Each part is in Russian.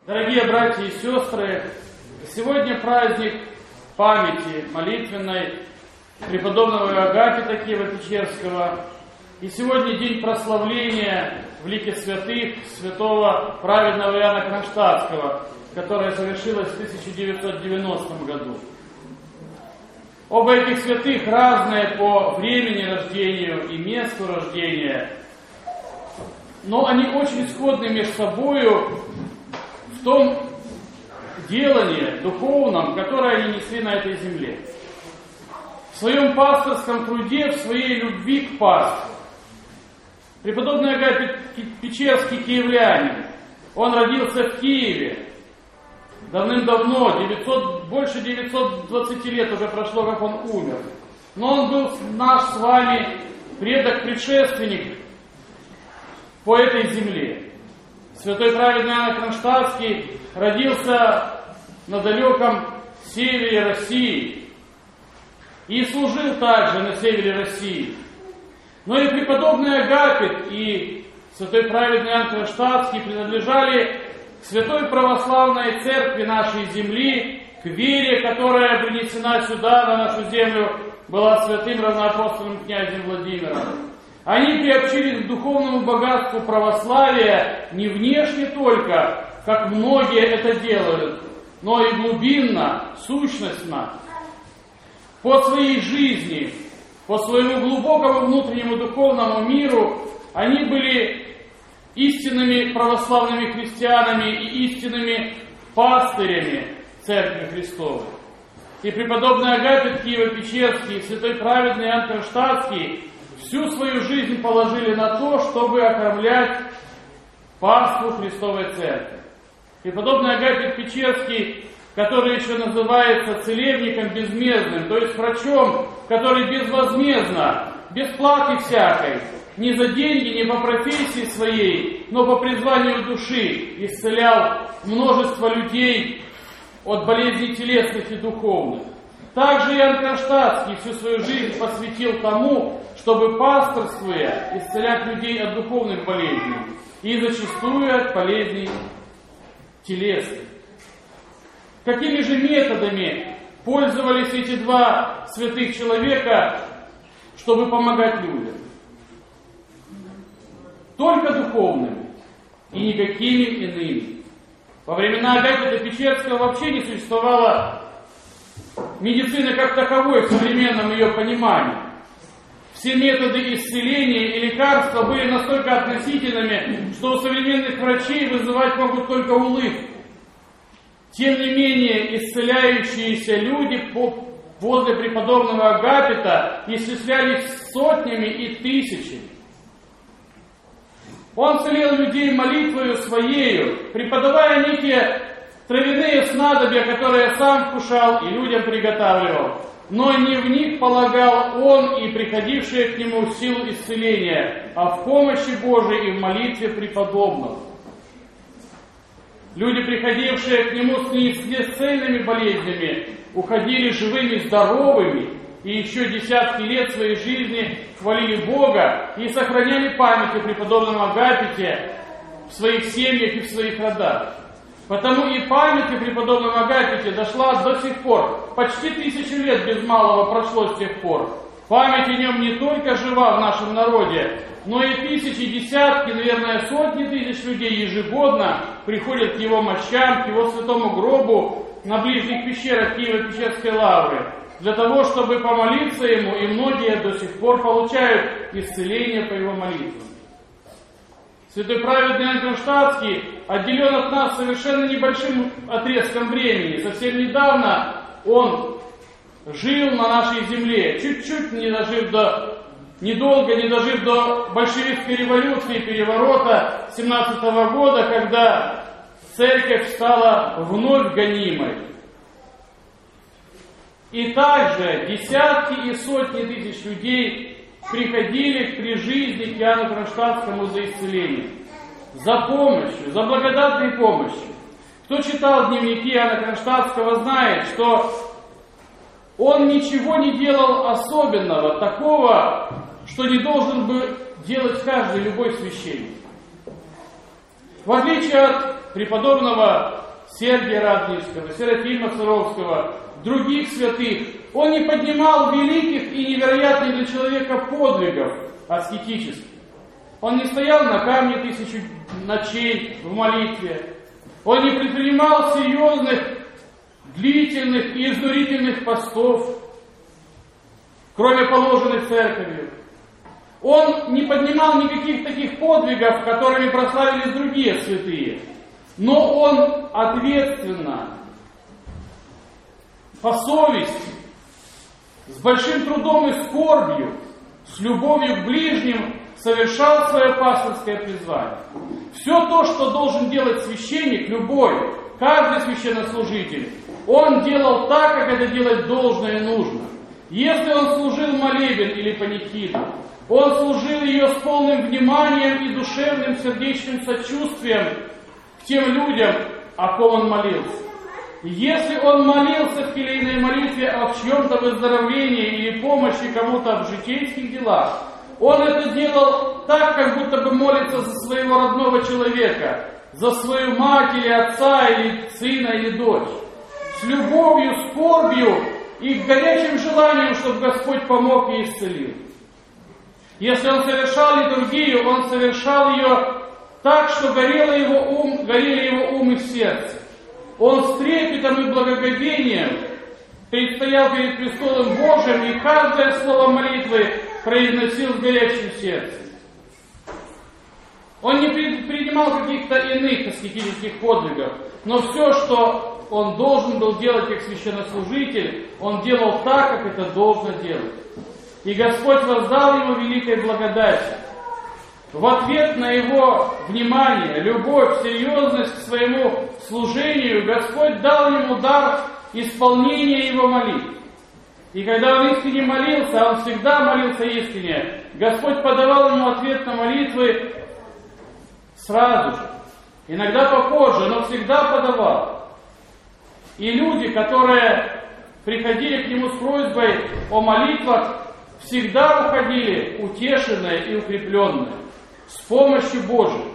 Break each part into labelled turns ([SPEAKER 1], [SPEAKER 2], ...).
[SPEAKER 1] Дорогие братья и сестры, сегодня праздник памяти молитвенной преподобного Агапита Киево-Печерского. И сегодня день прославления в лике святых святого праведного Иоанна Кронштадтского, которое совершилось в 1990 году. Оба этих святых разные по времени рождения и месту рождения, но они очень сходны между собою в том делании духовном, которое они несли на этой земле. В своем пасторском труде, в своей любви к пастырю. Преподобный Агапит Печерский киевлянин, он родился в Киеве давным-давно, больше 920 лет уже прошло, как он умер. Но он был наш с вами предок-предшественник по этой земле. Святой праведный Иоанн Кронштадтский родился на далеком севере России и служил также на севере России. Но и преподобный Агапит, и святой праведный Иоанн Кронштадтский принадлежали к святой православной церкви нашей земли, к вере, которая принесена сюда, на нашу землю, была святым равноапостольным князем Владимиром. Они приобщились к духовному богатству православия не внешне только, как многие это делают, но и глубинно, сущностно. По своей жизни, по своему глубокому внутреннему духовному миру они были истинными православными христианами и истинными пастырями Церкви Христовой. И преподобный Агапит Киево-Печерский и святой праведный Иоанн Кронштадтский всю свою жизнь положили на то, чтобы окормлять паству Христовой Церкви. Преподобный Агапит Печерский, который еще называется целебником безмездным, то есть врачом, который безвозмездно, без платы всякой, не за деньги, не по профессии своей, но по призванию души исцелял множество людей от болезней телесных и духовных. Также Иоанн Кронштадтский всю свою жизнь посвятил тому, чтобы, пасторствуя, исцелять людей от духовных болезней и зачастую от болезней телесных. Какими же методами пользовались эти два святых человека, чтобы помогать людям? Только духовными и никакими иными. Во времена Агапита Печерского вообще не существовало медицины как таковой в современном ее понимании. Все методы исцеления и лекарства были настолько относительными, что у современных врачей вызывать могут только улыбку. Тем не менее, исцеляющиеся люди возле преподобного Агапита исчислялись сотнями и тысячами. Он целил людей молитвою своею, преподавая некие травяные снадобья, которые сам вкушал и людям приготавливал. Но не в них полагал он и приходившие к нему силу исцеления, а в помощи Божией и в молитве преподобного. Люди, приходившие к нему с неисцельными болезнями, уходили живыми, здоровыми, и еще десятки лет своей жизни хвалили Бога и сохраняли память о преподобном Агапите в своих семьях и в своих родах. Потому и память о преподобном Агапите дошла до сих пор. Почти 1000 лет без малого прошло с тех пор. Память о нем не только жива в нашем народе, но и тысячи, десятки, наверное, сотни тысяч людей ежегодно приходят к его мощам, к его святому гробу на ближних пещерах Киево-Печерской лавры, для того, чтобы помолиться ему, и многие до сих пор получают исцеление по его молитвам. Святой праведный Иоанн Кронштадтский отделен от нас совершенно небольшим отрезком времени. Совсем недавно он жил на нашей земле, чуть-чуть недолго не дожив до большевистской революции, переворота 17 года, когда церковь стала вновь гонимой. И также десятки и сотни тысяч людей приходили при жизни к Иоанну Кронштадтскому за исцелением, за помощью, за благодатной помощью. Кто читал дневники Иоанна Кронштадтского, знает, что он ничего не делал особенного, такого, что не должен бы делать каждый любой священник. В отличие от преподобного Сергия Радонежского, Серафима Саровского, других святых, он не поднимал великих и невероятных для человека подвигов аскетических. Он не стоял на камне 1000 ночей в молитве. Он не предпринимал серьезных, длительных и изнурительных постов, кроме положенных церковью. Он не поднимал никаких таких подвигов, которыми прославились другие святые. Но он ответственно, по совести, с большим трудом и скорбью, с любовью к ближним совершал свое пастырское призвание. Все то, что должен делать священник, любой, каждый священнослужитель, он делал так, как это делать должно и нужно. Если он служил молебен или панихиду, он служил ее с полным вниманием и душевным сердечным сочувствием к тем людям, о ком он молился. Если он молился в келейной молитве о чьем-то выздоровлении или помощи кому-то в житейских делах, он это делал так, как будто бы молится за своего родного человека, за свою мать или отца, или сына, или дочь. С любовью, скорбью и горячим желанием, чтобы Господь помог и исцелил. Если он совершал литургию, он совершал ее так, что горели его ум и сердце. Он с трепетом и благоговением предстоял перед престолом Божьим и каждое слово молитвы произносил с горячим сердцем. Он не принимал каких-то иных аскетических подвигов, но все, что он должен был делать как священнослужитель, он делал так, как это должно делать. И Господь воздал ему великой благодати. В ответ на его внимание, любовь, серьезность к своему служению, Господь дал ему дар исполнения его молитв. И когда он искренне молился, а он всегда молился искренне, Господь подавал ему ответ на молитвы сразу же. Иногда попозже, но всегда подавал. И люди, которые приходили к нему с просьбой о молитвах, всегда уходили утешенные и укрепленные, с помощью Божией.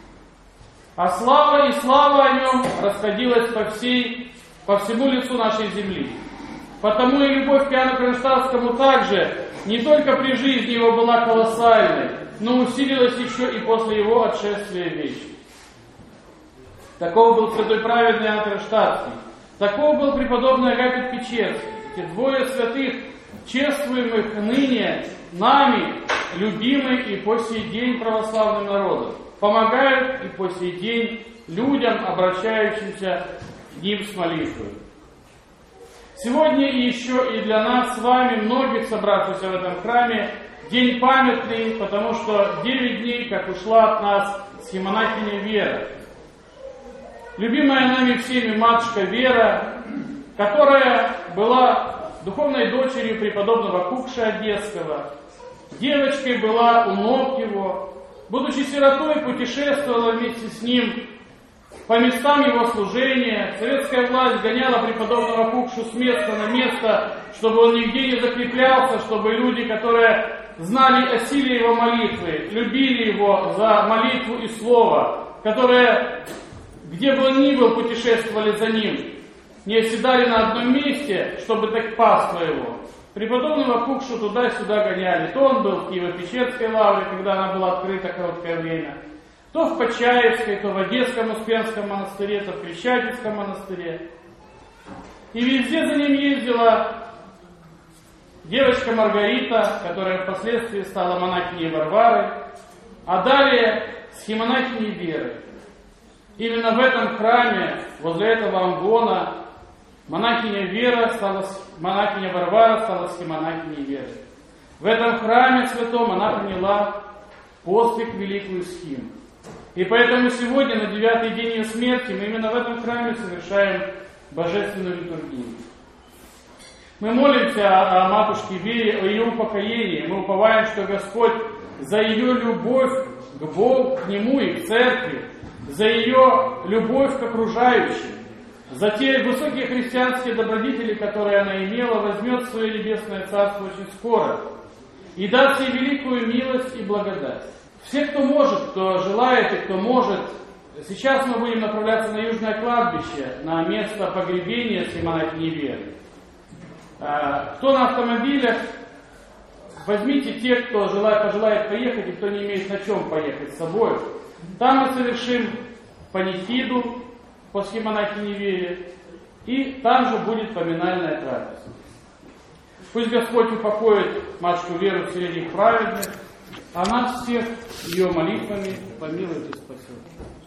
[SPEAKER 1] А слава и слава о нем расходилась по всему лицу нашей земли. Потому и любовь к Иоанну Кронштадтскому также не только при жизни его была колоссальной, но усилилась еще и после его отшествия в вечность. Таков был святой праведный Иоанн Кронштадтский. Таков был преподобный Агапит Печерский. Эти двое святых, чествуемых ныне нами, любимы и по сей день православным народом, помогают и по сей день людям, обращающимся к ним с молитвой. Сегодня еще и для нас с вами, многих собравшихся в этом храме, день памятный, потому что 9 дней, как ушла от нас схемонахиня Вера. Любимая нами всеми матушка Вера, которая была духовной дочерью преподобного Кукша Одесского, девочкой была у ног его, будучи сиротой, путешествовала вместе с ним по местам его служения. Советская власть гоняла преподобного Кукшу с места на место, чтобы он нигде не закреплялся, чтобы люди, которые знали о силе его молитвы, любили его за молитву и слово, которые, где бы он ни был, путешествовали за ним, не оседали на одном месте, чтобы так паство его. Преподобного Кукшу туда-сюда гоняли. То он был в Киево-Печерской лавре, когда она была открыта короткое время, то в Почаевской, то в Одесском Успенском монастыре, то в Крещатицком монастыре. И везде за ним ездила девочка Маргарита, которая впоследствии стала монахиней Варварой, а далее схемонахиней Верой. Именно в этом храме, возле этого амвона, монахиня Варвара стала схемонахиней Веры. В этом храме святом она приняла подвиг великую схему. И поэтому сегодня, на 9-й день ее смерти, мы именно в этом храме совершаем божественную литургию. Мы молимся о матушке Вере, о ее упокоении. Мы уповаем, что Господь за ее любовь к Богу, к Нему и к Церкви, за ее любовь к окружающим, за те высокие христианские добродетели, которые она имела, возьмет в свое небесное царство очень скоро и даст ей великую милость и благодать. Все, кто может, кто желает и кто может, Сейчас мы будем направляться на Южное кладбище, на место погребения всей монахини Веры. Кто на автомобилях, возьмите те, кто пожелает поехать и кто не имеет на чем поехать с собой. Там мы совершим панихиду по схемонахини Вере, и там же будет поминальная трапеза. Пусть Господь упокоит матушку Веру в средних праведных, а нас всех ее молитвами помилует и спасет.